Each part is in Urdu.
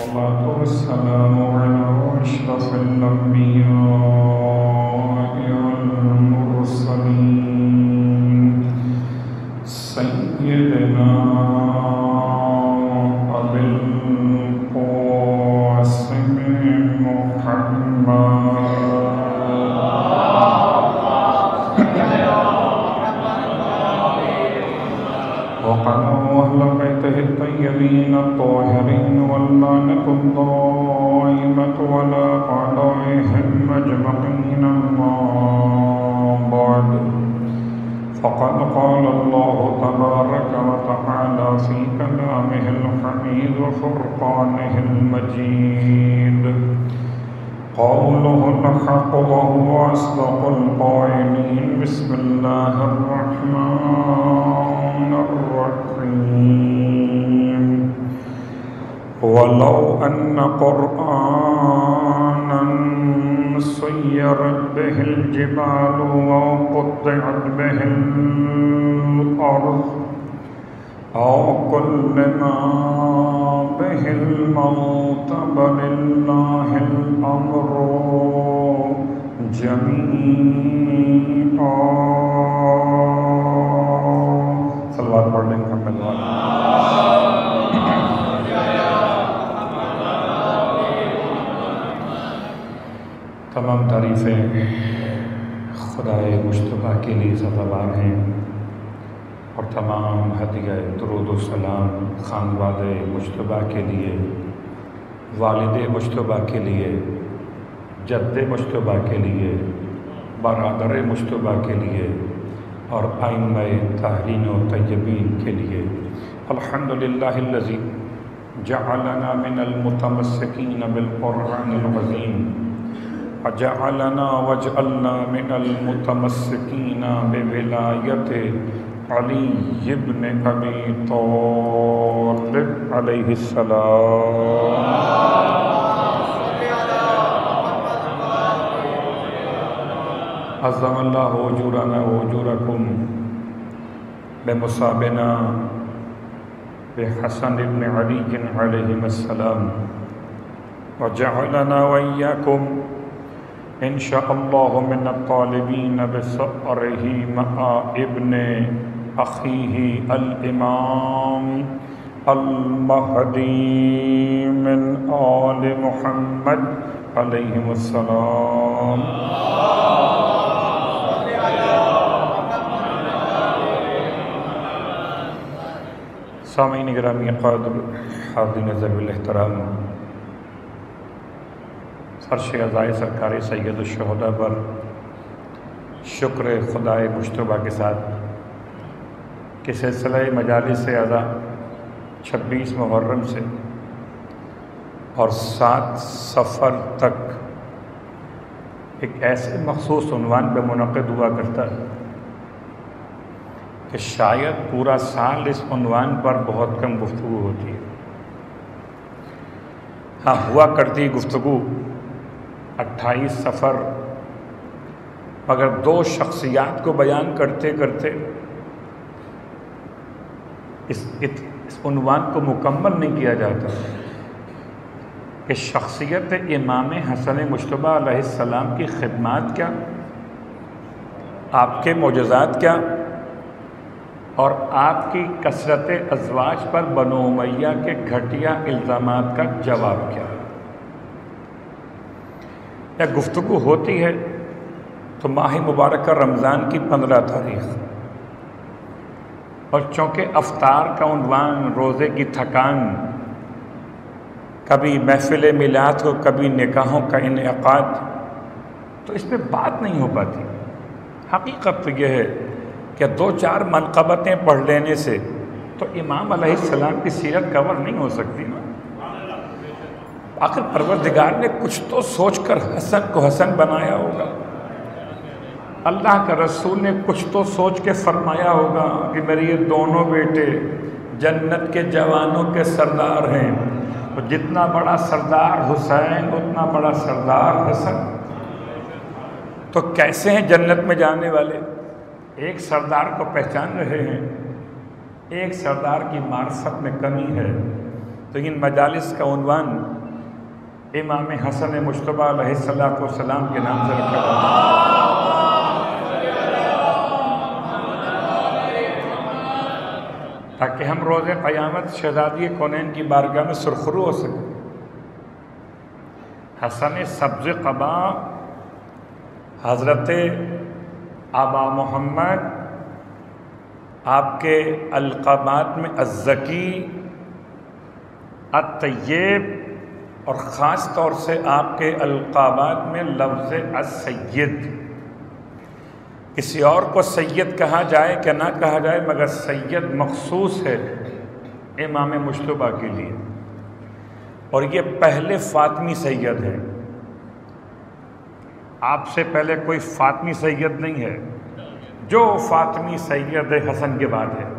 والصلاة والسلام على أشرف الأنبياء والمرسلين سيدنا أبي القاسم محمد وقال أهل بيته الطيبين الطاهرين واللعنة الدائمة على أعدائهم أجمعين أما بعد فقد قال الله تبارك وتعالى في كلامه الحميد وفرقانه المجيد قوله الحق وهو أصدق القائلين بسم الله الرحمن الرحيم ولو أن قرآنا سيرت به الجبال وقطعت به الأرض أو كلم به الموت بل لله الأمر جميعا صلوات پڑھ لیں محمد تمام تعریفیں خدائے مجتبیٰ کے لیے سزاوار ہیں اور تمام ہدیہ درود و سلام خانواد مجتبیٰ کے لیے، والد مجتبیٰ کے لیے، جد مجتبیٰ کے لیے، برادر مجتبیٰ کے لیے اور ائمہ طاہرین و طیبین کے لیے۔ الحمدللہ الذی جعلنا من المتمسکین بالقرآن العظیم وجعلنا من المتمسکین بولایت علی ابن ابی طالب علیہ السلام۔ عظم اللہ اجورنا واجورکم بمصابنا بحسن ابن علی علیہ السلام وجعلنا وإياكم ان شاء اللہ من الطالبین بثأرہ مع ابن اخیہ الامام المہدی من آل محمد علیہ السلام۔ سامعین گرامی قادر حاضرین ذوی الاحترام، فرش عزائے سرکار سید الشہداء پر شکر خدائے مجتبیٰ کے ساتھ کہ سلسلہ مجالس اعضا 26 محرم سے اور 7 صفر تک ایک ایسے مخصوص عنوان پہ منعقد ہوا کرتا ہے کہ شاید پورا سال اس عنوان پر بہت کم گفتگو ہوتی ہے۔ ہاں، ہوا کرتی گفتگو 28 صفر، مگر 2 شخصیات کو بیان کرتے کرتے اس عنوان کو مکمل نہیں کیا جاتا کہ شخصیت امام حسن مجتبیٰ علیہ السلام کی خدمات کیا، آپ کے معجزات کیا، اور آپ کی کثرت ازواج پر بنو امیہ کے گھٹیا الزامات کا جواب کیا۔ یا گفتگو ہوتی ہے تو ماہ مبارکہ رمضان کی 15 تاریخ، اور چونکہ افطار کا عنوان، روزے کی تھکان، کبھی محفل میلاد ہو، کبھی نکاحوں کا انعقاد، تو اس پہ بات نہیں ہو پاتی۔ حقیقت تو یہ ہے کہ 2-4 منقبتیں پڑھ لینے سے تو امام علیہ السلام کی سیرت کور نہیں ہو سکتی نا۔ آخر پروردگار نے کچھ تو سوچ کر حسن کو حسن بنایا ہوگا، اللہ کا رسول نے کچھ تو سوچ کے فرمایا ہوگا کہ میرے یہ دونوں بیٹے جنت کے جوانوں کے سردار ہیں، تو جتنا بڑا سردار حسین اتنا بڑا سردار حسن۔ تو کیسے ہیں جنت میں جانے والے؟ ایک سردار کو پہچان رہے ہیں، ایک سردار کی معرفت میں کمی ہے، تو ان مجالس کا عنوان امام حسن مجتبی علیہ السلام کے نام سے رکھا جاتا ہے تاکہ ہم روز قیامت شہزادی کونین کی بارگاہ میں سرخرو ہو سکیں۔ حسن سبز قبا حضرت آبا محمد، آپ کے القابات میں الزکی، الطیب، اور خاص طور سے آپ کے القابات میں لفظ السید۔ کسی اور کو سید کہا جائے کہ نہ کہا جائے، مگر سید مخصوص ہے امام مجتبی کے لیے، اور یہ پہلے فاطمی سید ہے۔ آپ سے پہلے کوئی فاطمی سید نہیں ہے، جو فاطمی سید حسن کے بعد ہے۔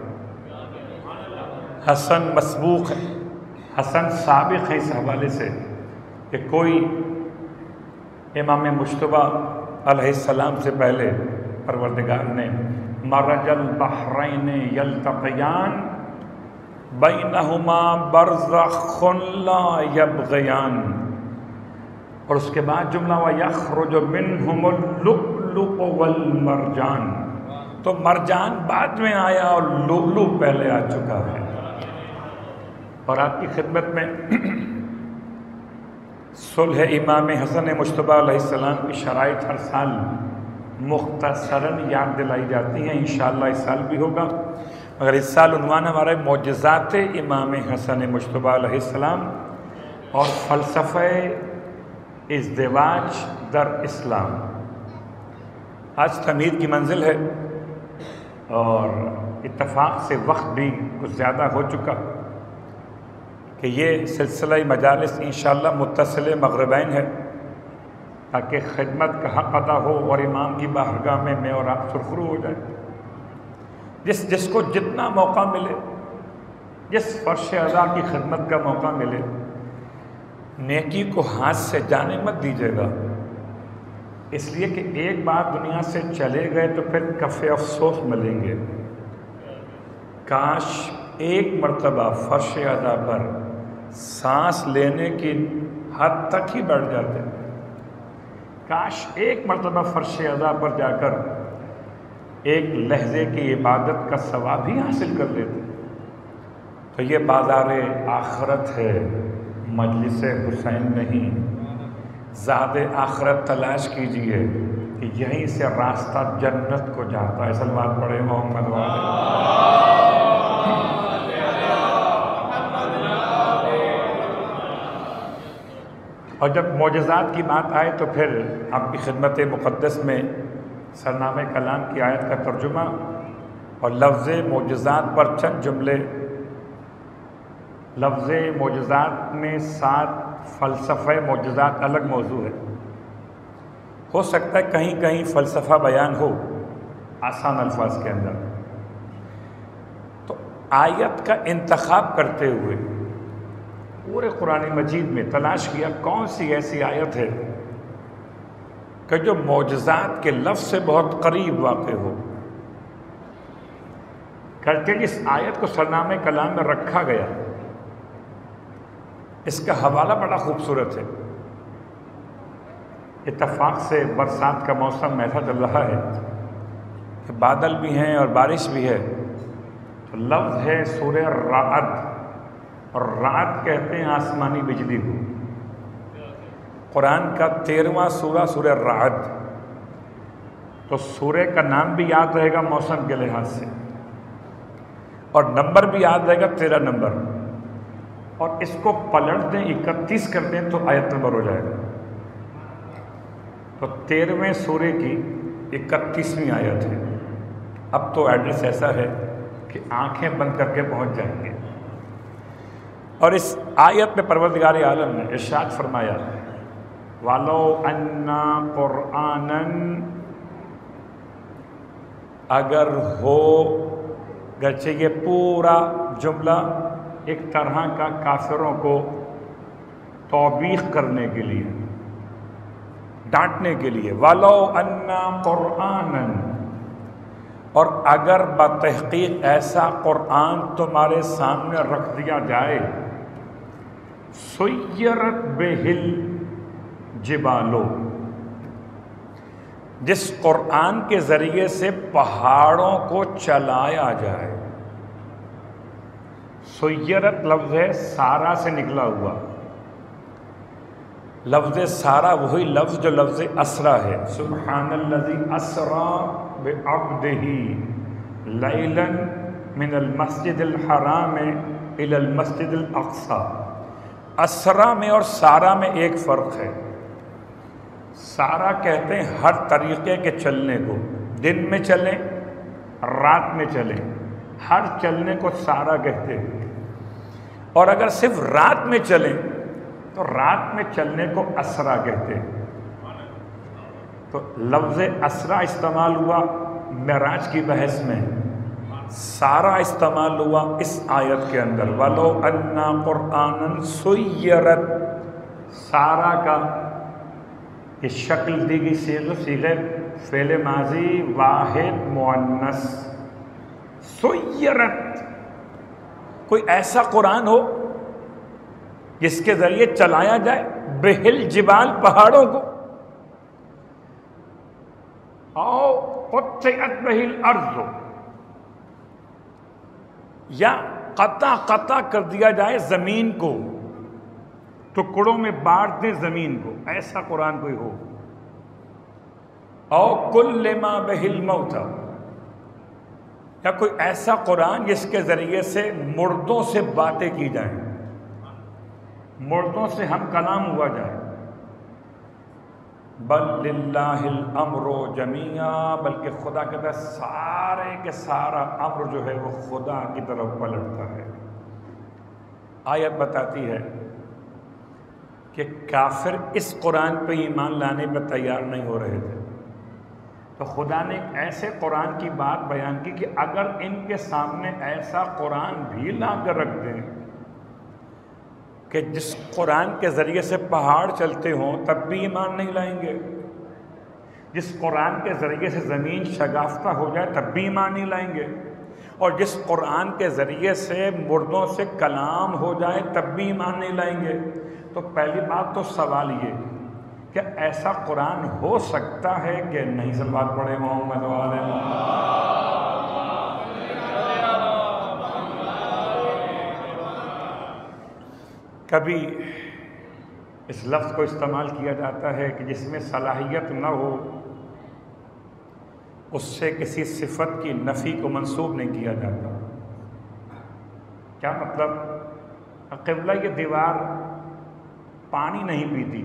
حسن مسبوق ہے، حسن سابق ہے اس حوالے سے کہ کوئی امام مجتبی علیہ السلام سے پہلے پروردگار نے مرج البحرین یلتقیان بینہما برزخ لا یبغیان، اور اس کے بعد جملہ وَيَخْرُجُ مِنْهُمُ اللُّؤْلُؤُ وَالْمَرْجَانُ، تو مرجان بعد میں آیا اور لؤلؤ پہلے آ چکا ہے۔ اور آپ کی خدمت میں صلح امام حسن مجتبی علیہ السلام کی شرائط ہر سال مختصراً یاد دلائی جاتی ہیں، انشاءاللہ اس سال بھی ہوگا، مگر اس سال عنوان ہمارا معجزات امام حسن مجتبی علیہ السلام اور فلسفہ ازدواج در اسلام۔ آج تمہید کی منزل ہے اور اتفاق سے وقت بھی کچھ زیادہ ہو چکا کہ یہ سلسلہ مجالس انشاءاللہ متصل مغربین ہے، تاکہ خدمت کا حق ادا ہو اور امام کی بارگاہ میں اور آپ سرخرو ہو جائیں۔ جس کو جتنا موقع ملے، جس فرش ادا کی خدمت کا موقع ملے، نیکی کو ہاتھ سے جانے مت دیجیے گا، اس لیے کہ ایک بار دنیا سے چلے گئے تو پھر کف افسوس ملیں گے۔ کاش ایک مرتبہ فرش ادا پر سانس لینے کی حد تک ہی بیٹھ جاتے، کاش ایک مرتبہ فرش ادا پر جا کر ایک لحظے کی عبادت کا ثواب ہی حاصل کر لیتے۔ تو یہ بازار آخرت ہے، مجلس حسین نہیں۔ زاد آخرت تلاش کیجئے کہ یہیں سے راستہ جنت کو جاتا ہے۔ سلوات پڑھے محمد والے۔ اور جب معجزات کی بات آئے تو پھر آپ کی خدمت مقدس میں سرنامہ کلام کی آیت کا ترجمہ اور لفظ معجزات پر چند جملے۔ لفظ معجزات میں 7 فلسفہ معجزات الگ موضوع ہے، ہو سکتا ہے کہیں کہیں فلسفہ بیان ہو آسان الفاظ کے اندر۔ تو آیت کا انتخاب کرتے ہوئے پورے قرآن مجید میں تلاش کیا کون سی ایسی آیت ہے کہ جو معجزات کے لفظ سے بہت قریب واقع ہو، کرتے جس آیت کو سرنامہ کلام میں رکھا گیا اس کا حوالہ بڑا خوبصورت ہے۔ اتفاق سے برسات کا موسم ایسا چل رہا ہے کہ بادل بھی ہیں اور بارش بھی ہے، تو لفظ ہے سورہ رعد، اور رعد کہتے ہیں آسمانی بجلی کو۔ قرآن کا 13واں سورہ سورہ رعد، تو سورہ کا نام بھی یاد رہے گا موسم کے لحاظ سے، اور نمبر بھی یاد رہے گا 13 نمبر، اور اس کو پلٹ دیں 31 کر دیں تو آیت نمبر ہو جائے گا۔ تو 13ویں سورے کی 31ویں آیت ہے۔ اب تو ایڈریس ایسا ہے کہ آنکھیں بند کر کے پہنچ جائیں گے۔ اور اس آیت میں پروردگار عالم نے ارشاد فرمایا وَلَوْ أَنَّا قُرْآنًا، اگر ہو، گرچہ یہ پورا جملہ ایک طرح کا کافروں کو توبیخ کرنے کے لیے، ڈانٹنے کے لیے، وَلَوْ أَنَّا قُرْآنًا، اور اگر بتحقیق ایسا قرآن تمہارے سامنے رکھ دیا جائے سیرت بہل جبالو، جس قرآن کے ذریعے سے پہاڑوں کو چلایا جائے. سیرت لفظ ہے سارا سے نکلا ہوا. لفظ سارا وہی لفظ جو لفظ اسرا ہے. سبحان الذی اسرا بعبدہ لیلا من المسجد الحرام الی المسجد الاقصی. اسرا میں اور سارا میں ایک فرق ہے. سارا کہتے ہیں ہر طریقے کے چلنے کو، دن میں چلیں رات میں چلیں، ہر چلنے کو سارا کہتے ہیں. اور اگر صرف رات میں چلیں تو رات میں چلنے کو اسرا کہتے ہیں. تو لفظ اسرا استعمال ہوا معراج کی بحث میں، سارا استعمال ہوا اس آیت کے اندر. وَلَوْ أَنَّا قُرْآنًا سُيِّرَتْ، سارا کا یہ شکل دی گئی صیغہ فعل ماضی واحد مؤنث. سُيِّرَتْ، کوئی ایسا قرآن ہو جس کے ذریعے چلایا جائے بہل جبال، پہاڑوں کو. او قطعت بہ الارض، یا قطع کر دیا جائے زمین کو، ٹکڑوں میں بانٹ دیں زمین کو. ایسا قرآن کوئی ہو. او کلما بہ الموتى، یا کوئی ایسا قرآن جس کے ذریعے سے مردوں سے باتیں کی جائیں، مردوں سے ہم کلام ہوا جائے. بل للہ الامر جمیعا، بلکہ خدا کہتا ہے سارے کے سارا امر جو ہے وہ خدا کی طرف پلٹتا ہے. آیت بتاتی ہے کہ کافر اس قرآن پہ ایمان لانے پہ تیار نہیں ہو رہے تھے، تو خدا نے ایک ایسے قرآن کی بات بیان کی کہ اگر ان کے سامنے ایسا قرآن بھی لا کر رکھ دیں کہ جس قرآن کے ذریعے سے پہاڑ چلتے ہوں تب بھی ایمان نہیں لائیں گے، جس قرآن کے ذریعے سے زمین شگافتہ ہو جائے تب بھی ایمان نہیں لائیں گے، اور جس قرآن کے ذریعے سے مردوں سے کلام ہو جائے تب بھی ایمان نہیں لائیں گے. تو پہلی بات تو سوال یہ کہ ایسا قرآن ہو سکتا ہے کہ نہیں؟ صلوات پڑھے محمد والے کبھی اس لفظ کو استعمال کیا جاتا ہے کہ جس میں صلاحیت نہ ہو اس سے کسی صفت کی نفی کو منسوب نہیں کیا جاتا. کیا مطلب؟ قبلہ یہ دیوار پانی نہیں پیتی،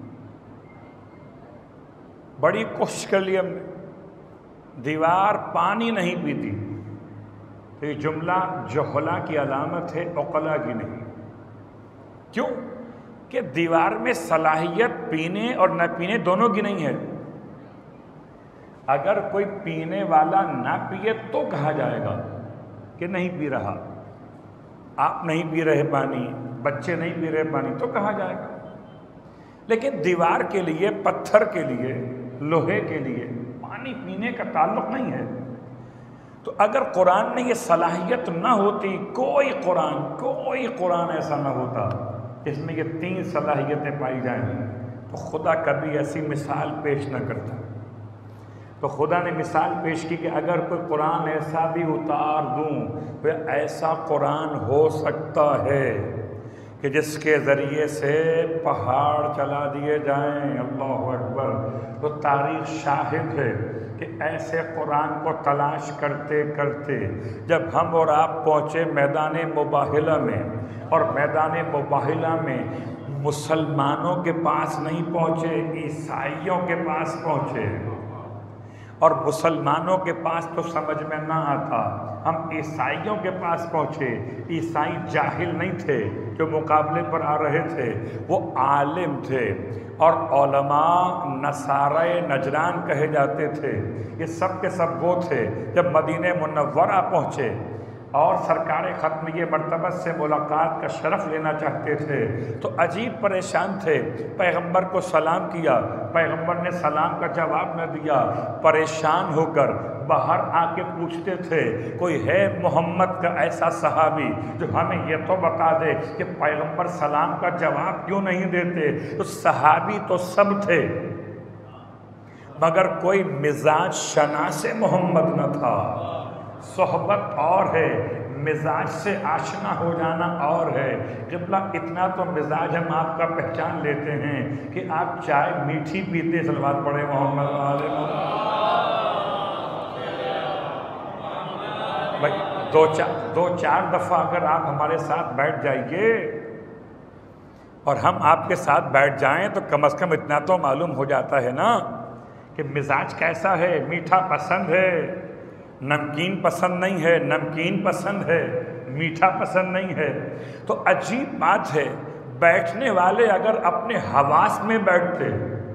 بڑی کوشش کر لی ہم نے، دیوار پانی نہیں پیتی. تو یہ جملہ جہلا کی علامت ہے، عقلا کی نہیں. کیوں کہ دیوار میں صلاحیت پینے اور نہ پینے دونوں کی نہیں ہے. اگر کوئی پینے والا نہ پیے تو کہا جائے گا کہ نہیں پی رہا. آپ نہیں پی رہے پانی، بچے نہیں پی رہے پانی تو کہا جائے گا. لیکن دیوار کے لیے، پتھر کے لیے، لوہے کے لیے پانی پینے کا تعلق نہیں ہے. تو اگر قرآن میں یہ صلاحیت نہ ہوتی، کوئی قرآن ایسا نہ ہوتا جس میں یہ تین صلاحیتیں پائی جائیں، تو خدا کبھی ایسی مثال پیش نہ کرتا. تو خدا نے مثال پیش کی کہ اگر کوئی قرآن ایسا بھی اتار دوں تو ایسا قرآن ہو سکتا ہے کہ جس کے ذریعے سے پہاڑ چلا دیے جائیں. اللہ اکبر. تو تاریخ شاہد ہے کہ ایسے قرآن کو تلاش کرتے کرتے جب ہم اور آپ پہنچے میدان مباہلہ میں، اور میدان مباہلہ میں مسلمانوں کے پاس نہیں پہنچے، عیسائیوں کے پاس پہنچے. اور مسلمانوں کے پاس تو سمجھ میں نہ آتا، ہم عیسائیوں کے پاس پہنچے. عیسائی جاہل نہیں تھے جو مقابلے پر آ رہے تھے، وہ عالم تھے. اور علماء نصارۂ نجران کہے جاتے تھے. یہ سب کے سب وہ تھے. جب مدینہ منورہ پہنچے اور سرکار ختمیہ مرتبہ سے ملاقات کا شرف لینا چاہتے تھے تو عجیب پریشان تھے. پیغمبر کو سلام کیا، پیغمبر نے سلام کا جواب نہ دیا. پریشان ہو کر باہر آ کے پوچھتے تھے کوئی ہے محمد کا ایسا صحابی جو ہمیں یہ تو بتا دے کہ پیغمبر سلام کا جواب کیوں نہیں دیتے. تو صحابی تو سب تھے مگر کوئی مزاج شناس محمد نہ تھا. صحبت اور ہے، مزاج سے آشنا ہو جانا اور ہے. قبلہ اتنا تو مزاج ہم آپ کا پہچان لیتے ہیں کہ آپ چائے میٹھی پیتے. صلوات پڑھے محمد علیہ وسلم. بھائی دو چار دفعہ اگر آپ ہمارے ساتھ بیٹھ جائیے اور ہم آپ کے ساتھ بیٹھ جائیں تو کم از کم اتنا تو معلوم ہو جاتا ہے نا کہ مزاج کیسا ہے. میٹھا پسند ہے، نمکین پسند نہیں ہے، نمکین پسند ہے، میٹھا پسند نہیں ہے. تو عجیب بات ہے، بیٹھنے والے اگر اپنے حواس میں بیٹھتے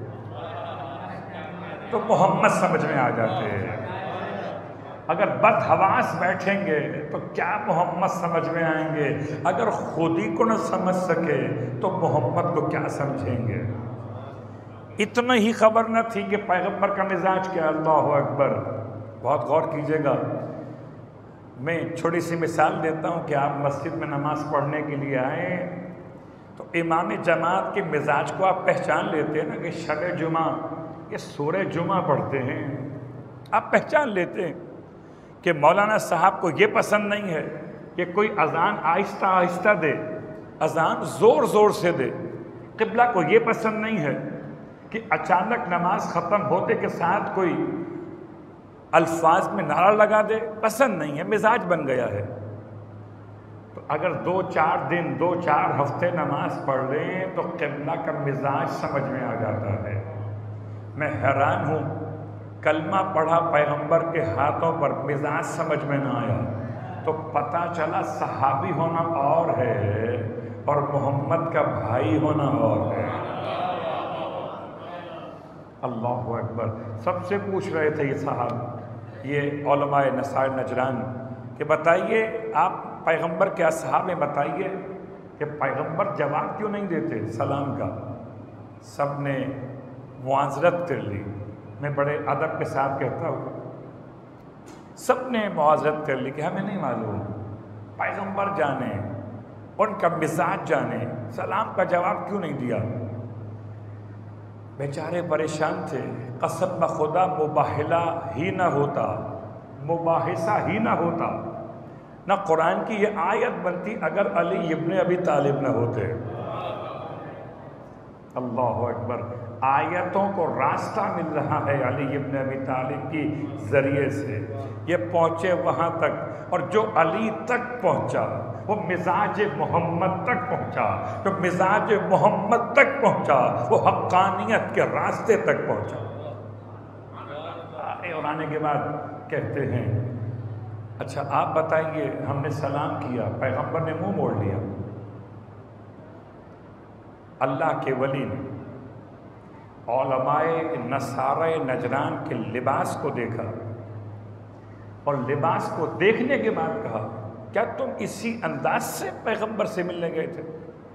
تو محمد سمجھ میں آ جاتے ہیں. اگر بد حواس بیٹھیں گے تو کیا محمد سمجھ میں آئیں گے. اگر خود ہی کو نہ سمجھ سکے تو محمد کو کیا سمجھیں گے. اتنا ہی خبر نہ تھی کہ پیغمبر کا مزاج کیا. اللہ اکبر. بہت غور کیجیے گا. میں چھوٹی سی مثال دیتا ہوں کہ آپ مسجد میں نماز پڑھنے کے لیے آئیں تو امام جماعت کے مزاج کو آپ پہچان لیتے ہیں نا کہ شب جمعہ یہ سورہ جمعہ پڑھتے ہیں. آپ پہچان لیتے ہیں کہ مولانا صاحب کو یہ پسند نہیں ہے کہ کوئی اذان آہستہ آہستہ دے، اذان زور زور سے دے. قبلہ کو یہ پسند نہیں ہے کہ اچانک نماز ختم ہوتے کے ساتھ کوئی الفاظ میں نعرہ لگا دے. پسند نہیں ہے، مزاج بن گیا ہے. تو اگر 2-4 دن 2-4 ہفتے نماز پڑھ لیں تو قبلہ کا مزاج سمجھ میں آ جاتا ہے. میں حیران ہوں، کلمہ پڑھا پیغمبر کے ہاتھوں پر، مزاج سمجھ میں نہ آیا تو پتہ چلا صحابی ہونا اور ہے اور محمد کا بھائی ہونا اور ہے. اللہ اکبر. سب سے پوچھ رہے تھے یہ صاحب، یہ علماء نصارى نجران کہ بتائیے آپ پیغمبر کے اصحاب میں بتائیے کہ پیغمبر جواب کیوں نہیں دیتے سلام کا. سب نے معاذرت کر لی. میں بڑے ادب کے ساتھ کہتا ہوں، سب نے معاذرت کر لی کہ ہمیں نہیں معلوم. پیغمبر جانے، ان کا مزاج جانے، سلام کا جواب کیوں نہیں دیا. بیچارے پریشان تھے. قسم بخدا مباہلہ ہی نہ ہوتا، مباحثہ ہی نہ ہوتا، نہ قرآن کی یہ آیت بنتی اگر علی ابن ابی طالب نہ ہوتے. اللہ اکبر. آیتوں کو راستہ مل رہا ہے علی ابن ابی طالب کی ذریعے سے. یہ پہنچے وہاں تک اور جو علی تک پہنچا وہ مزاج محمد تک پہنچا. جو مزاج محمد تک پہنچا وہ حقانیت کے راستے تک پہنچا. اور آنے کے بعد کہتے ہیں اچھا آپ بتائیے، ہم نے سلام کیا، پیغمبر نے منہ موڑ لیا. اللہ کے ولی نے علماء نصارى نجران کے لباس کو دیکھا اور لباس کو دیکھنے کے بعد کہا کیا تم اسی انداز سے پیغمبر سے ملنے گئے تھے؟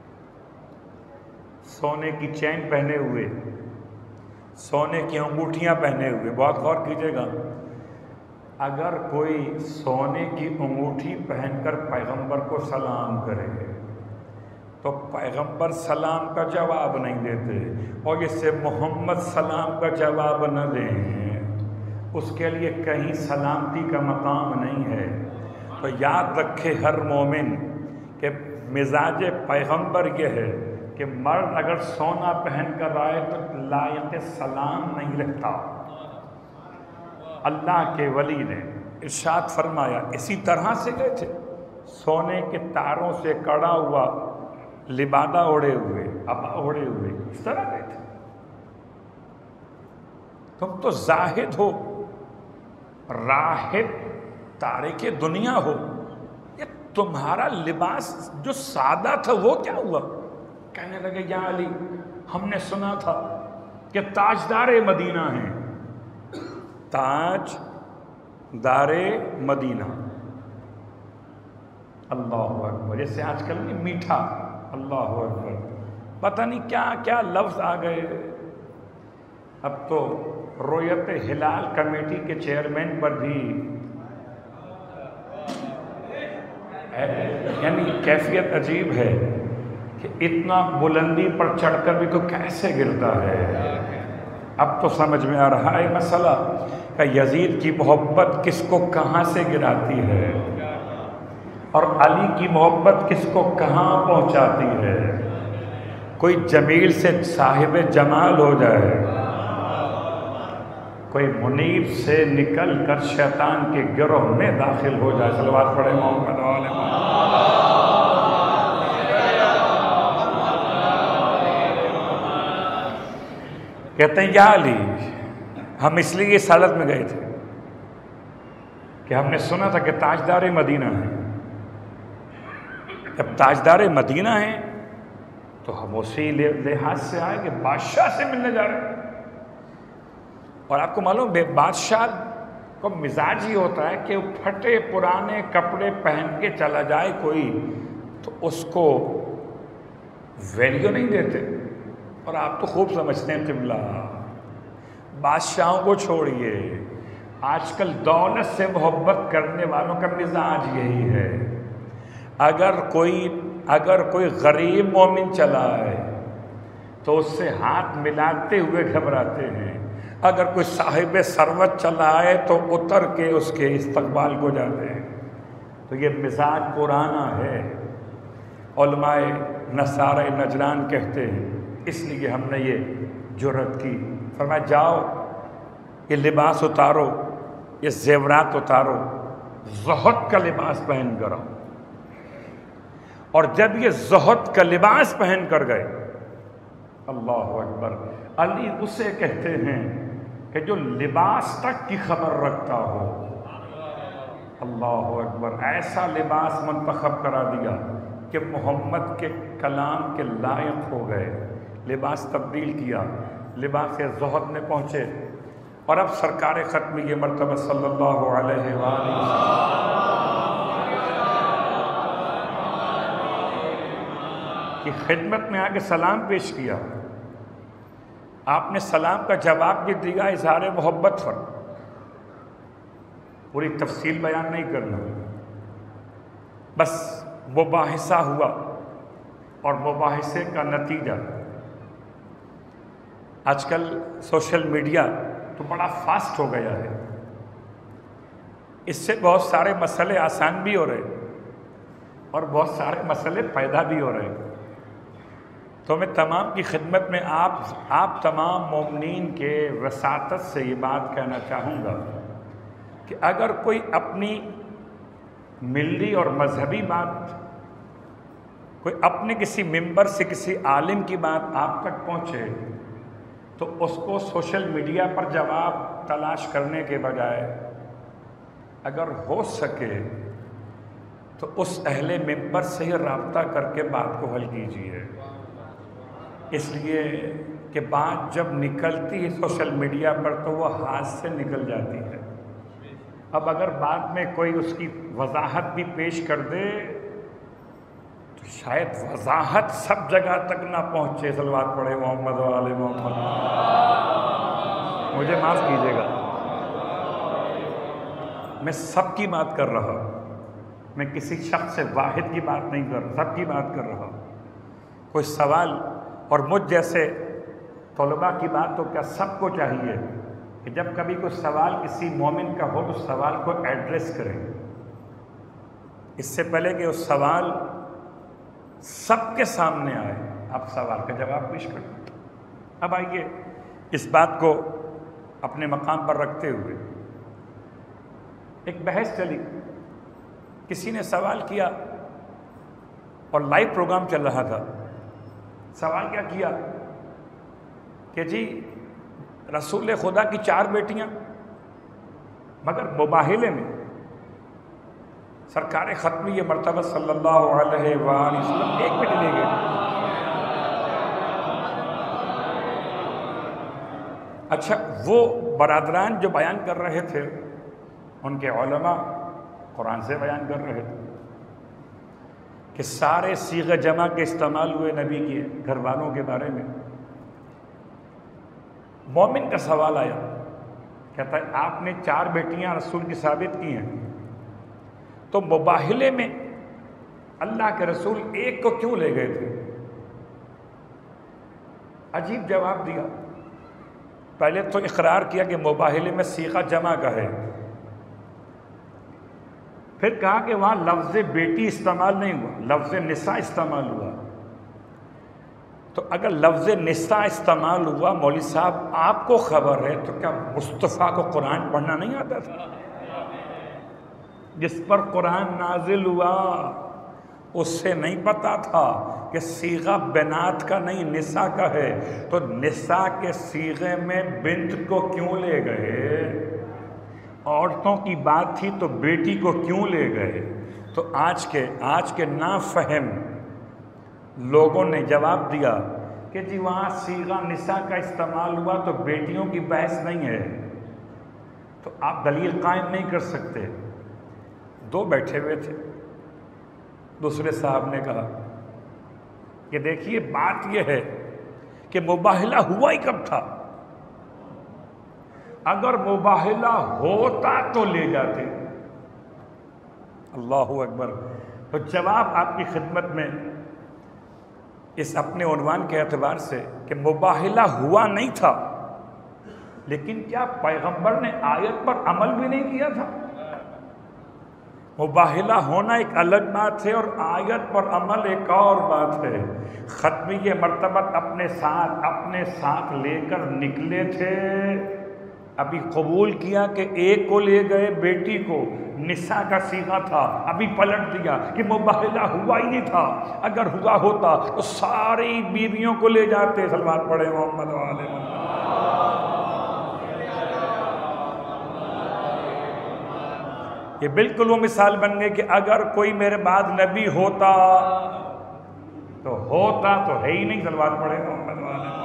سونے کی چین پہنے ہوئے، سونے کی انگوٹھیاں پہنے ہوئے. بہت غور کیجیے گا، اگر کوئی سونے کی انگوٹھی پہن کر پیغمبر کو سلام کرے تو پیغمبر سلام کا جواب نہیں دیتے، اور اس سے محمد سلام کا جواب نہ دیں اس کے لیے کہیں سلامتی کا مقام نہیں ہے. تو یاد رکھے ہر مومن کہ مزاج پیغمبر یہ ہے کہ مرد اگر سونا پہن کر آئے تو لائق سلام نہیں رکھتا. اللہ کے ولی نے ارشاد فرمایا اسی طرح سے گئے تھے، سونے کے تاروں سے کڑا ہوا لبادہ اوڑے ہوئے، ابا اوڑے ہوئے، اس طرح گئے تھے. تم تو زاہد ہو، راہب، تارک دنیا ہو، یہ تمہارا لباس جو سادہ تھا وہ کیا ہوا؟ کہنے لگے یا علی ہم نے سنا تھا کہ تاجدار مدینہ ہیں. تاج دار مدینہ اللہ اکبر. جیسے آج کل نہیں میٹھا، اللہ اکبر، پتہ نہیں کیا کیا لفظ آ گئے. اب تو رویت ہلال کمیٹی کے چیئرمین پر بھی یعنی کیفیت عجیب ہے کہ اتنا بلندی پر چڑھ کر بھی تو کیسے گرتا ہے. اب تو سمجھ میں آ رہا ہے مسئلہ کہ یزید کی محبت کس کو کہاں سے گراتی ہے اور علی کی محبت کس کو کہاں پہنچاتی ہے. کوئی جمیل سے صاحب جمال ہو جائے، کوئی منیب سے نکل کر شیطان کے گروہ میں داخل ہو جائے. صلوات پڑھے محمد و آل محمد. کہتے ہیں یا علی، ہم اس لیے اس حالت میں گئے تھے کہ ہم نے سنا تھا کہ تاجدار مدینہ ہیں. جب تاجدار مدینہ ہیں تو ہم اسی لحاظ سے آئے کہ بادشاہ سے ملنے جا رہے ہیں. اور آپ کو معلوم ہے بادشاہ کو مزاج ہی ہوتا ہے کہ وہ پھٹے پرانے کپڑے پہن کے چلا جائے کوئی تو اس کو ویلیو نہیں دیتے. اور آپ تو خوب سمجھتے ہیں قبلہ، بادشاہوں کو چھوڑیے، آج کل دولت سے محبت کرنے والوں کا مزاج یہی ہے. اگر کوئی غریب مومن چلا آئے تو اس سے ہاتھ ملاتے ہوئے گھبراتے ہیں. اگر کوئی صاحب ثروت چلا آئے تو اتر کے اس کے استقبال کو جاتے ہیں. تو یہ مزاج پرانا ہے. علماء نصارہ نجران کہتے ہیں اس لیے ہم نے یہ جرأت کی. فرمایا جاؤ یہ لباس اتارو، یہ زیورات اتارو، زہد کا لباس پہن کر آؤ. اور جب یہ زہد کا لباس پہن کر گئے، اللہ اکبر، علی اسے کہتے ہیں کہ جو لباس تک کی خبر رکھتا ہو. اللہ اکبر، ایسا لباس منتخب کرا دیا کہ محمد کے کلام کے لائق ہو گئے. لباس تبدیل کیا، لباس زہد میں پہنچے. اور اب سرکار ختم یہ مرتبہ صلی اللہ علیہ وآلہ کی خدمت میں آ کے سلام پیش کیا. آپ نے سلام کا جواب بھی دیا اظہار محبت پر. پوری تفصیل بیان نہیں کرنا، بس مباحثہ ہوا اور مباحثے کا نتیجہ. آج کل سوشل میڈیا تو بڑا فاسٹ ہو گیا ہے، اس سے بہت سارے مسئلے آسان بھی ہو رہے اور بہت سارے مسئلے پیدا بھی ہو رہے. تو میں تمام کی خدمت میں آپ تمام مومنین کے وساطت سے یہ بات کہنا چاہوں گا کہ اگر کوئی اپنی ملی اور مذہبی بات، کوئی اپنے کسی ممبر سے کسی عالم کی بات آپ تک پہنچے تو اس کو سوشل میڈیا پر جواب تلاش کرنے کے بجائے اگر ہو سکے تو اس اہل ممبر سے ہی رابطہ کر کے بات کو حل کیجیے. اس لیے کہ بات جب نکلتی ہے سوشل میڈیا پر تو وہ ہاتھ سے نکل جاتی ہے. اب اگر بعد میں کوئی اس کی وضاحت بھی پیش کر دے تو شاید وضاحت سب جگہ تک نہ پہنچے. صلوات پڑھے محمد و آل محمد. مجھے معاف کیجیے گا، میں سب کی بات کر رہا ہوں، میں کسی شخص سے واحد کی بات نہیں کر رہا، سب کی بات کر رہا ہوں. کوئی سوال، اور مجھ جیسے طلباء کی بات تو کیا سب کو چاہیے کہ جب کبھی کوئی سوال کسی مومن کا ہو تو سوال کو ایڈریس کریں، اس سے پہلے کہ اس سوال سب کے سامنے آئے آپ سوال کا جواب پیش کریں. اب آئیے اس بات کو اپنے مقام پر رکھتے ہوئے ایک بحث چلی. کسی نے سوال کیا اور لائیو پروگرام چل رہا تھا. سوال کیا کیا کہ جی رسول خدا کی 4 بیٹیاں مگر مباہلے میں سرکار ختمی یہ مرتبہ صلی اللہ علیہ وآلہ وسلم 1 منٹ لے گئے. اچھا، وہ برادران جو بیان کر رہے تھے ان کے علماء قرآن سے بیان کر رہے تھے. کہ سارے صیغہ جمع کے استعمال ہوئے نبی کے گھر والوں کے بارے میں۔ مومن کا سوال آیا، کہتا ہے آپ نے 4 بیٹیاں رسول کی ثابت کی ہیں، تو مباہلے میں اللہ کے رسول ایک کو کیوں لے گئے تھے؟ عجیب جواب دیا۔ پہلے تو اقرار کیا کہ مباہلے میں صیغہ جمع کا ہے، پھر کہا کہ وہاں لفظ بیٹی استعمال نہیں ہوا، لفظ نساء استعمال ہوا۔ تو اگر لفظ نساء استعمال ہوا، مولوی صاحب آپ کو خبر ہے، تو کیا مصطفیٰ کو قرآن پڑھنا نہیں آتا تھا؟ جس پر قرآن نازل ہوا اس سے نہیں پتا تھا کہ صیغہ بنات کا نہیں نساء کا ہے، تو نساء کے صیغے میں بنت کو کیوں لے گئے؟ عورتوں کی بات تھی تو بیٹی کو کیوں لے گئے؟ تو آج کے نافہم لوگوں نے جواب دیا کہ جی وہاں صیغہ نساء کا استعمال ہوا تو بیٹیوں کی بحث نہیں ہے، تو آپ دلیل قائم نہیں کر سکتے۔ 2 بیٹھے ہوئے تھے، دوسرے صاحب نے کہا کہ دیکھیے بات یہ ہے کہ مباہلہ ہوا ہی کب تھا؟ اگر مباہلہ ہوتا تو لے جاتے۔ اللہ اکبر۔ تو جواب آپ کی خدمت میں اس اپنے عنوان کے اعتبار سے کہ مباہلہ ہوا نہیں تھا، لیکن کیا پیغمبر نے آیت پر عمل بھی نہیں کیا تھا؟ مباہلہ ہونا ایک الگ بات ہے اور آیت پر عمل ایک اور بات ہے۔ ختمی مرتبت اپنے ساتھ لے کر نکلے تھے، ابھی قبول کیا کہ ایک کو لے گئے، بیٹی کو، نساء کا صیغہ تھا، ابھی پلٹ دیا کہ مباہلہ ہوا ہی نہیں تھا، اگر ہوا ہوتا تو ساری بیویوں کو لے جاتے۔ صلوات پڑھے محمد وعلى محمد۔ یہ بالکل وہ مثال بن گئی کہ اگر کوئی میرے بعد نبی ہوتا تو ہے ہی نہیں۔ صلوات پڑھے محمد وعلى محمد۔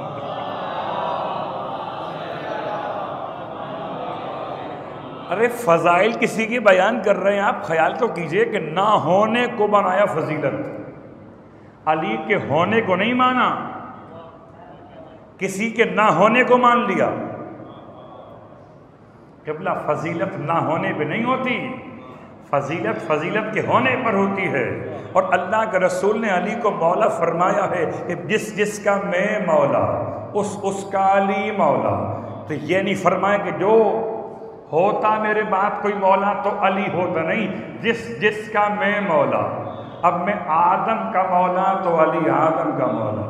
ارے فضائل کسی کی بیان کر رہے ہیں، آپ خیال تو کیجئے کہ نہ ہونے کو بنایا فضیلت، علی کے ہونے کو نہیں مانا، کسی کے نہ ہونے کو مان لیا۔ قبلہ فضیلت نہ ہونے پہ نہیں ہوتی، فضیلت کے ہونے پر ہوتی ہے۔ اور اللہ کے رسول نے علی کو مولا فرمایا ہے کہ جس کا میں مولا اس کا علی مولا۔ تو یہ نہیں فرمایا کہ جو ہوتا میرے بعد کوئی مولا تو علی ہوتا، نہیں، جس کا میں مولا۔ اب میں آدم کا مولا تو علی آدم کا مولا،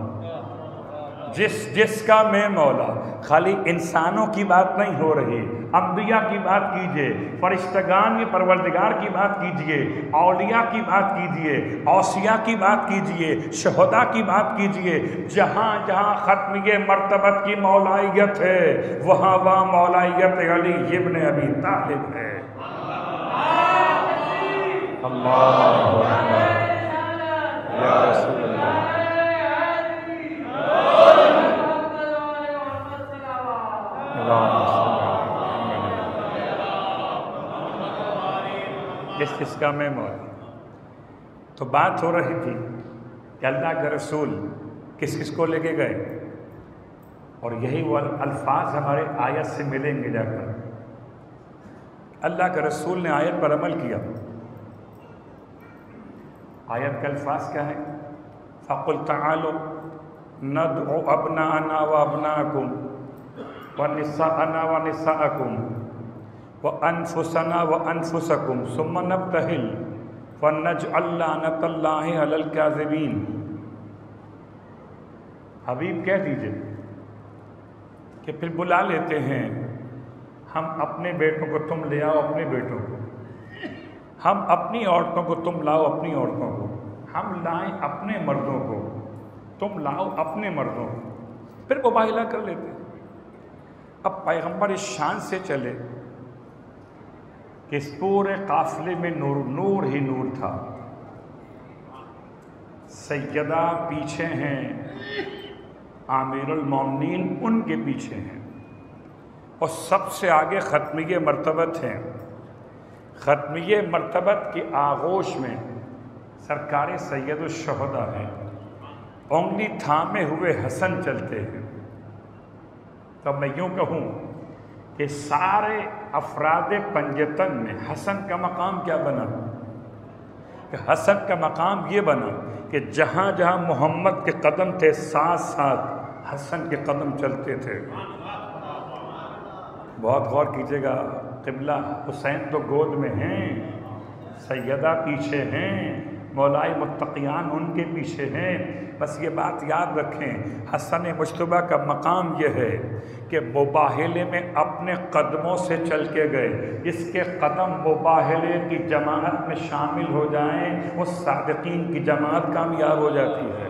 جس کا میں مولا۔ خالی انسانوں کی بات نہیں ہو رہی، انبیاء کی بات کیجئے، فرشتگان یہ پروردگار کی بات کیجئے، اولیاء کی بات کیجئے، اوصیاء کی بات کیجئے، شہداء کی بات کیجئے۔ جہاں جہاں ختمی مرتبت کی مولائیت ہے وہاں مولائیت علی ابن ابی طالب ہے۔ اللہ اکبر یا رسول اللہ۔ جس کا میں مولا۔ تو بات ہو رہی تھی کہ اللہ کے رسول کس کو لے کے گئے، اور یہی وہ الفاظ ہمارے آیت سے ملیں گے جا کر۔ اللہ کے رسول نے آیت پر عمل کیا۔ آیت کا الفاظ کیا ہے؟ فَقُلْ تَعَالُوا نَدْعُ أَبْنَاءَنَا وَأَبْنَاءَكُمْ وَنِسَاءَنَا وَنِسَاءَكُمْ وَأَنفُسَنَا وَأَنفُسَكُمْ ثُمَّ نَبْتَهِلْ فَنَجْعَلْ لَعْنَةَ اللَّهِ عَلَى الْكَاذِبِينَ۔ حبیب کہہ دیجئے کہ پھر بلا لیتے ہیں ہم اپنے بیٹوں کو، تم لے آؤ اپنے بیٹوں کو، ہم اپنی عورتوں کو، تم لاؤ اپنی عورتوں کو، ہم لائیں اپنے مردوں کو، تم لاؤ اپنے مردوں کو، پھر مباہلہ کر لیتے۔ اب پیغمبر اس شان سے چلے کہ اس پورے قافلے میں نور ہی نور تھا۔ سیدہ پیچھے ہیں، امیر المومنین ان کے پیچھے ہیں، اور سب سے آگے ختمیہ مرتبت ہیں۔ ختمیہ مرتبت کی آغوش میں سرکار سید الشہداء ہیں، انگلی تھامے ہوئے حسن چلتے ہیں۔ تو میں یوں کہوں کہ سارے افراد پنجتن میں حسن کا مقام کیا بنا؟ کہ حسن کا مقام یہ بنا کہ جہاں جہاں محمد کے قدم تھے ساتھ ساتھ حسن کے قدم چلتے تھے۔ بہت غور کیجیے گا، قبلہ حسین تو گود میں ہیں، سیدہ پیچھے ہیں، مولائے متقیان ان کے پیچھے ہیں۔ بس یہ بات یاد رکھیں، حسن مجتبیٰ کا مقام یہ ہے کہ مباہلے میں اپنے قدموں سے چل کے گئے، جس کے قدم مباہلے کی جماعت میں شامل ہو جائیں وہ صادقین کی جماعت کامیاب ہو جاتی ہے۔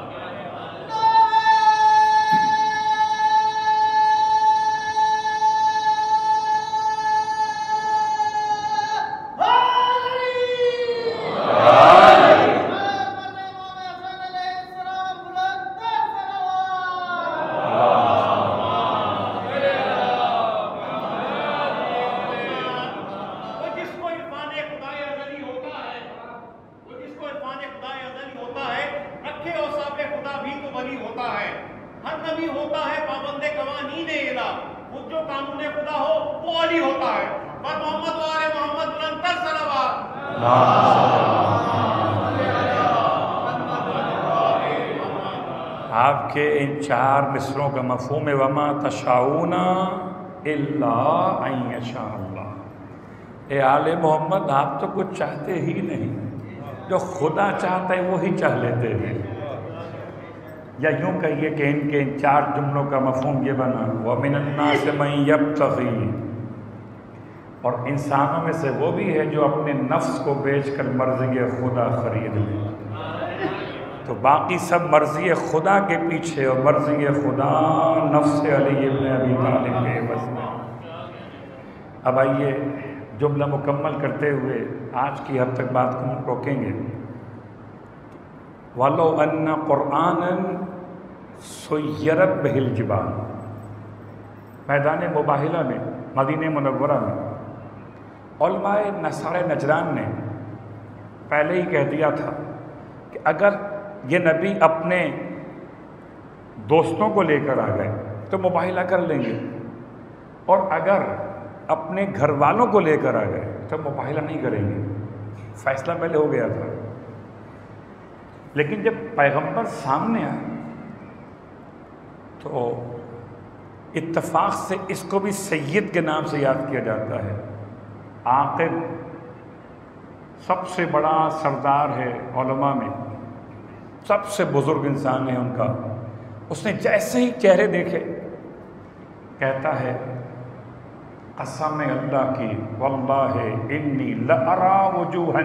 آپ کے ان 4 مصروں کا مفہوم ہے وَمَا تَشَاءُونَ إِلَّا أَن يَشَاءَ اللَّهُ۔ اے آل محمد آپ تو کچھ چاہتے ہی نہیں، جو خدا چاہتا ہے وہی چاہ لیتے ہیں۔ یا یوں کہیے کہ ان کے ان 4 جملوں کا مفہوم یہ بنا وَمِنَ النَّاسِ مَن يَبْتَغِي، اور انسانوں میں سے وہ بھی ہے جو اپنے نفس کو بیچ کر مرضی خدا خرید لے۔ تو باقی سب مرضی خدا کے پیچھے، اور مرضی خدا نفس علی ابن ابی طالب کے عوض میں۔ اب آئیے جملہ مکمل کرتے ہوئے آج کی حد تک بات کو روکیں گے۔ وَلَوْ أَنَّ قُرْآنًا سُيِّرَتْ بِهِ الْجِبَالُ، میدان مباہلہ میں مدینہ منورہ میں علماء نصارہ نجران نے پہلے ہی کہہ دیا تھا کہ اگر یہ نبی اپنے دوستوں کو لے کر آ گئے تو مباہلہ کر لیں گے، اور اگر اپنے گھر والوں کو لے کر آ گئے تو مباہلہ نہیں کریں گے۔ فیصلہ پہلے ہو گیا تھا، لیکن جب پیغمبر سامنے آئے تو اتفاق سے اس کو بھی سید کے نام سے یاد کیا جاتا ہے۔ عاقب سب سے بڑا سردار ہے علماء میں، سب سے بزرگ انسان ہے ان کا۔ اس نے جیسے ہی چہرے دیکھے کہتا ہے قسم اللہ کی واللہ انی لأرا وجوہا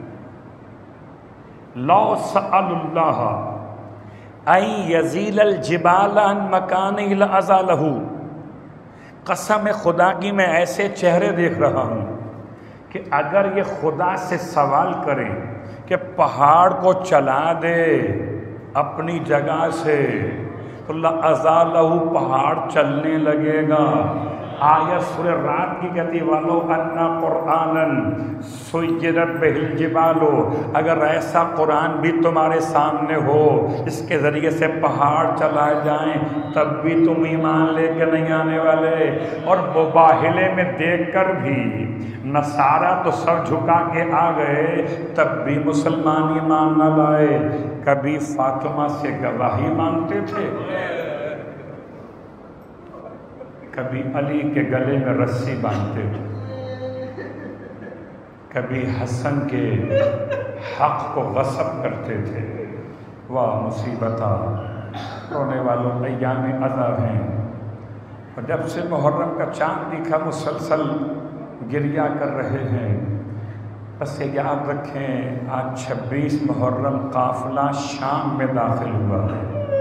لو سأل اللہ ان یزیل الجبال عن مکانہ لأزالہ، قسم خدا کی میں ایسے چہرے دیکھ رہا ہوں کہ اگر یہ خدا سے سوال کریں کہ پہاڑ کو چلا دے اپنی جگہ سے تو لَأَزَالَهُ، پہاڑ چلنے لگے گا۔ آیت سورہ رات کی کہتی وَلَوْ أَنَّ قُرْآنًا سُيِّرَتْ بِهِ الْجِبَالُ، اگر ایسا قرآن بھی تمہارے سامنے ہو اس کے ذریعے سے پہاڑ چلائے جائیں تب بھی تم ایمان لے کے نہیں آنے والے۔ اور مباہلے میں دیکھ کر بھی نصارہ تو سر جھکا کے آ گئے تب بھی مسلمان ایمان نہ لائے۔ کبھی فاطمہ سے گواہی مانگتے تھے، کبھی علی کے گلے میں رسی باندھتے تھے، کبھی حسن کے حق کو غصب کرتے تھے۔ واہ مصیبتہ، رونے والوں ایام عذاب ہیں۔ اور جب سے محرم کا چاند دکھا مسلسل گریہ کر رہے ہیں۔ بس یہ یاد رکھیں آج 26 محرم قافلہ شام میں داخل ہوا ہے،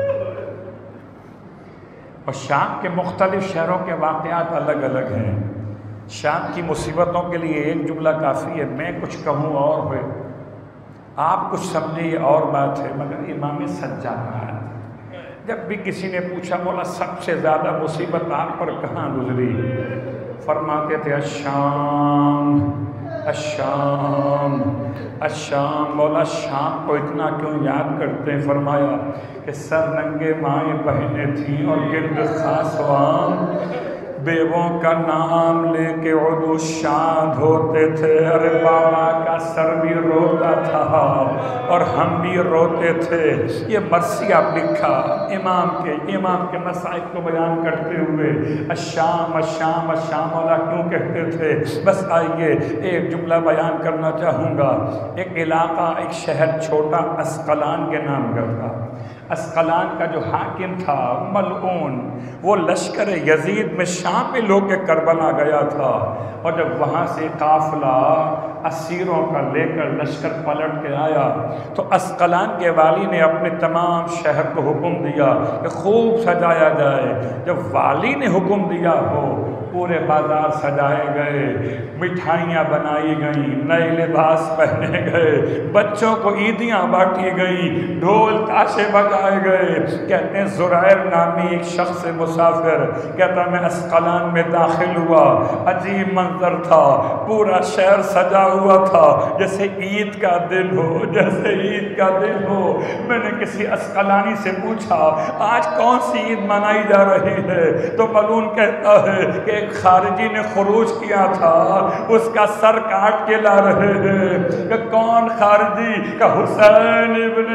اور شام کے مختلف شہروں کے واقعات الگ الگ ہیں۔ شام کی مصیبتوں کے لیے ایک جملہ کافی ہے، میں کچھ کہوں اور ہوئے، آپ کچھ سمجھیں یہ اور بات ہے، مگر امام سجاد جب بھی کسی نے پوچھا مولا سب سے زیادہ مصیبت آپ پر کہاں گزری، فرماتے تھے الشام الشام الشام، مولا شام کو اتنا کیوں یاد کرتے ہیں؟ فرمایا کہ سر ننگے مائیں بہنیں تھیں اور گرد خاص عوام بیووں کا نام لے کے عدو شاد ہوتے تھے۔ ارے بابا کا سر بھی روتا تھا اور ہم بھی روتے تھے۔ یہ مرثی آپ لکھا امام کے مسائل کو بیان کرتے ہوئے الشام الشام الشام مولا کیوں کہتے تھے؟ بس آئیے ایک جملہ بیان کرنا چاہوں گا۔ ایک علاقہ، ایک شہر چھوٹا اسقلان کے نام کا تھا۔ اسقلان کا جو حاکم تھا ملعون، وہ لشکر یزید میں شام میں لوگ کے کربلا گیا تھا، اور جب وہاں سے قافلہ اسیروں کا لے کر لشکر پلٹ کے آیا تو اسقلان کے والی نے اپنے تمام شہر کو حکم دیا کہ خوب سجایا جائے۔ جب والی نے حکم دیا ہو پورے بازار سجائے گئے، مٹھائیاں بنائی گئیں، نئے لباس پہنے گئے، بچوں کو عیدیاں بانٹی گئیں، ڈھول تاشے بجائے گئے۔ کہتے ہیں زرائر نامی ایک شخص مسافر کہتا میں اسقلان میں داخل ہوا، عجیب منظر تھا، پورا شہر سجا ہوا تھا جیسے عید کا دن ہو، جیسے عید کا دن ہو۔ میں نے کسی اسقلانی سے پوچھا آج کون سی عید منائی جا رہی ہے؟ تو ملعون کہتا ہے کہ ایک خارجی نے خروج کیا تھا، اس کا سر کاٹ کے لا رہے ہیں۔ کہ کون خارجی؟ کہ حسین ابن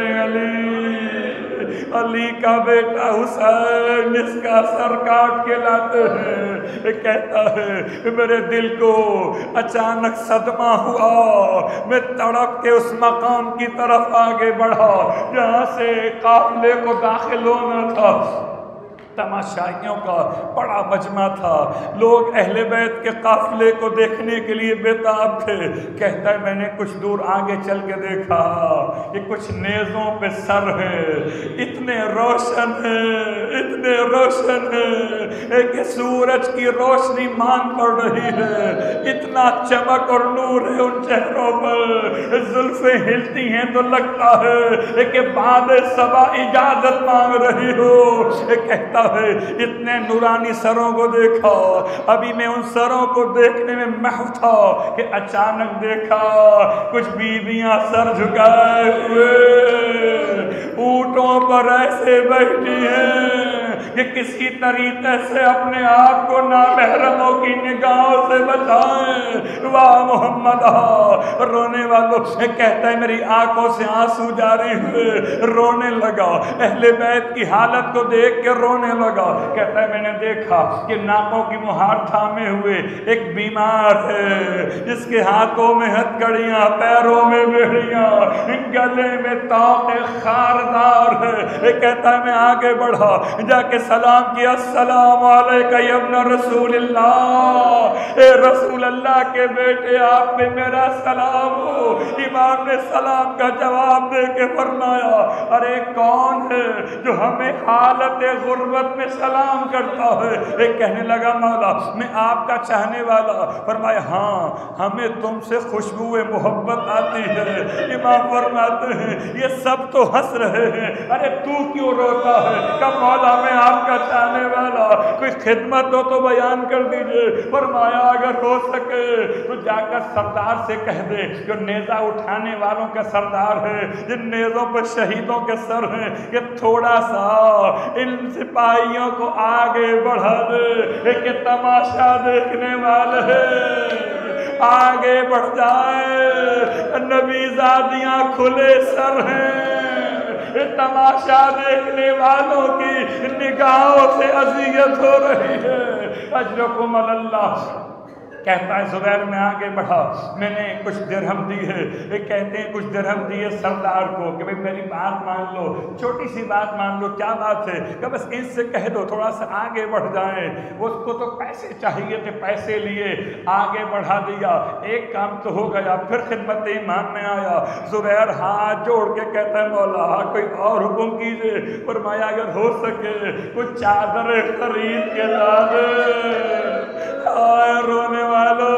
علی کا بیٹا حسین، اس کا سر کاٹ کے لاتے ہیں۔ کہتا ہے میرے دل کو اچانک صدمہ ہوا، میں تڑپ کے اس مقام کی طرف آگے بڑھا جہاں سے قافلے کو داخل ہونا تھا۔ تماشائیوں کا بڑا مجمع تھا، لوگ اہل بیت کے قافلے کو دیکھنے کے لیے بےتاب تھے۔ کہتا ہے میں نے کچھ دور آگے چل کے دیکھا کہ کچھ نیزوں پہ سر ہے، اتنے روشن ہیں، اتنے روشن ہیں کہ سورج کی روشنی مان پڑ رہی ہے، اتنا چمک اور نور ہے ان چہروں پر، زلفیں ہلتی ہیں تو لگتا ہے کہ بعد صبا اجازت مانگ رہی ہو۔ کہتا ہے اتنے نورانی سروں کو دیکھا، ابھی میں ان سروں کو دیکھنے میں محو تھا کہ اچانک دیکھا کچھ بیویاں سر جھکائے ہوئے اونٹوں پر ایسے بیٹھی ہیں کہ کسی طریقے سے اپنے آپ کو نامحرموں کی نگاہوں سے بچائیں۔ واہ محمد، رونے والوں سے کہتا ہے میری آنکھوں سے آنسو جاری ہوئے، رونے لگا، اہل بیت کی حالت کو دیکھ کے رونے لگا۔ کہتا ہے میں نے دیکھا کہ ناکوں کی مہار تھامے ہوئے ایک بیمار ہے، جس کے ہاتھوں میں ہتھکڑیاں، پیروں میں بیڑیاں، گلے میں طوق خاردار ہے۔ کہتا ہے میں آگے بڑھا، جا کے سلام کیا، السلام علیکہ یا ابن رسول اللہ، اے رسول اللہ کے بیٹے آپ پہ میرا سلام ہو۔ امام نے سلام کا جواب دے کے فرمایا ارے کون ہے جو ہمیں حالت غربت میں سلام کرتا ہے؟ ایک کہنے لگا مولا میں آپ کا چاہنے والا۔ فرمایا ہاں ہمیں تم سے خوشبو محبت آتی ہے۔ امام فرماتے ہیں یہ سب تو ہنس رہے ہیں، ارے تو کیوں روتا ہے؟ کہ مولا میں آپ کا چاہنے والا، کوئی خدمت ہو تو بیان کر دیجئے۔ فرمایا اگر ہو سکے تو جا کر سردار سے کہہ دے جو نیزہ اٹھانے والوں کا سردار ہے، جن نیزوں پر شہیدوں کے سر ہیں، کہ تھوڑا سا ان سپاہیوں کو آگے بڑھا دے کہ تماشا دیکھنے والے آگے بڑھ جائے، نبی زادیاں کھلے سر ہیں، تماشا دیکھنے والوں کی نگاہوں سے اذیت ہو رہی ہے۔ اجرکم اللہ۔ کہتا ہے زبیر میں آگے بڑھا، میں نے کچھ درہم دی ہے، ایک کہتے ہیں کچھ درہم دیے سردار کو کہ میری بات مان لو، چھوٹی سی بات مان لو، کیا بات ہے؟ کہ بس ان سے کہہ دو تھوڑا سا آگے بڑھ جائیں۔ اس کو تو پیسے چاہیے تھے، پیسے لیے، آگے بڑھا دیا، ایک کام تو ہو گیا۔ پھر خدمت امام میں آیا، زبیر ہاتھ جوڑ کے کہتا ہے مولا کوئی اور حکم کیجئے۔ فرمایا اگر ہو سکے کچھ چادریں خرید کے لا دے۔ آئے رونے والو،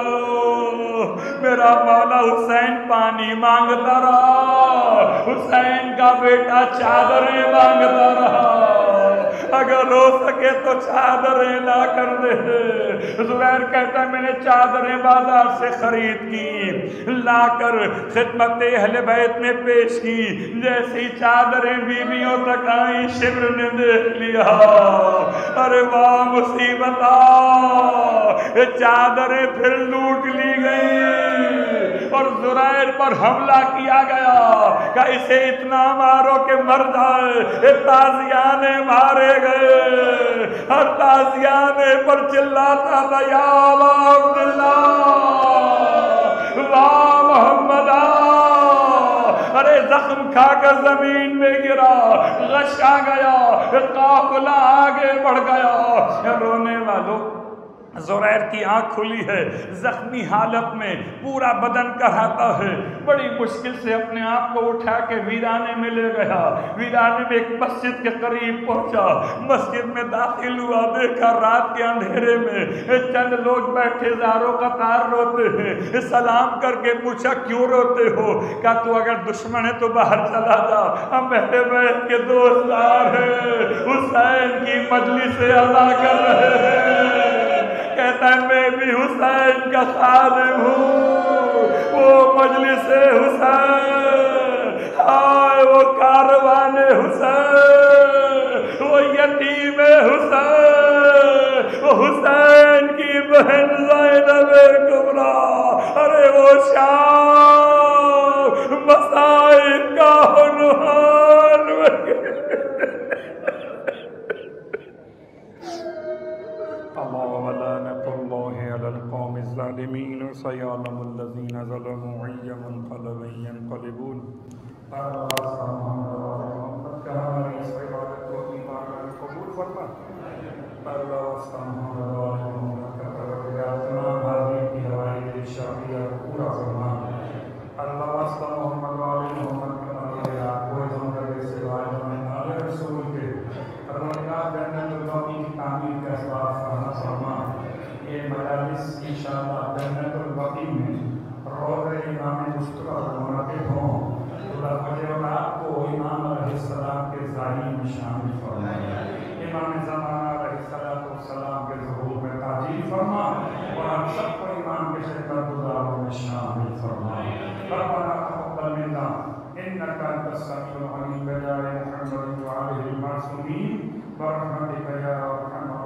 میرا مولا حسین پانی مانگتا رہا، حسین کا بیٹا چادریں مانگتا رہا۔ اگر ہو سکے تو چادریں لا کر دے۔ زبیر کہتا ہے میں نے چادریں بازار سے خرید کی، لا کر خدمت اہل بیت میں پیش کی۔ جیسے ہی چادریں بیویوں تک آئیں، شمر نے دیکھ لیا، ارے واہ مصیبت چادریں پھر لوٹ لی گئی اور زرائر پر حملہ کیا گیا کہ اسے اتنا مارو کہ مر جائے۔ تازیانے مارے گئے، ہر تازیانے پر چلاتا تھا یا عبداللہ واہ محمد۔ ارے زخم کھا کر زمین میں گرا، غش آ گیا، قافلہ آگے بڑھ گیا۔ رونے والوں زریر کی آنکھ کھلی ہے، زخمی حالت میں، پورا بدن کراتا ہے، بڑی مشکل سے اپنے آپ کو اٹھا کے ویرانے میں لے گیا۔ ویرانے میں ایک مسجد کے قریب پہنچا، مسجد میں داخل ہوا، دیکھا رات کے اندھیرے میں چند لوگ بیٹھے زاروں قطار روتے ہیں۔ سلام کر کے پوچھا کیوں روتے ہو؟ کہا تو اگر دشمن ہے تو باہر چلا جا، ہم اہل بیت کے دوستدار ہیں، حسین کی مجلس سے ادا کر رہے ہیں۔ کہتا ہے میں بھی حسین کا خادم ہوں، وہ مجلس حسین، آئے وہ کاروان حسین، وہ یتیم حسین، وہ حسین کی بہن زینب کبریٰ، ارے وہ شام مصائب کا عنوان القوم الظالمين سيعلم الذين ظلموا أي منقلب ينقلبون۔ قبول فرما پورا فرما اللہ واسطہ محمد والے محمد رسول کے جنت البقیع کی تعمیر کا اسباب فراہم فرما۔ یہ مجالس انشاءاللہ جنت البقیع میں روضہ امام مصطفیٰ منعقد ہوں۔ اللہ فجر و رات کو امام علیہ السلام کے ظاہر میں شامل فرما، امام زمانہ علیہ السلام کے ظہور میں تعجیل فرما اور ہم سب کو امام کے خدمت گزاروں میں شامل فرما۔ ربنا تقبل منا انك انت السميع العليم بجاه محمد وعليه المعصومين برحمتك يا ارحم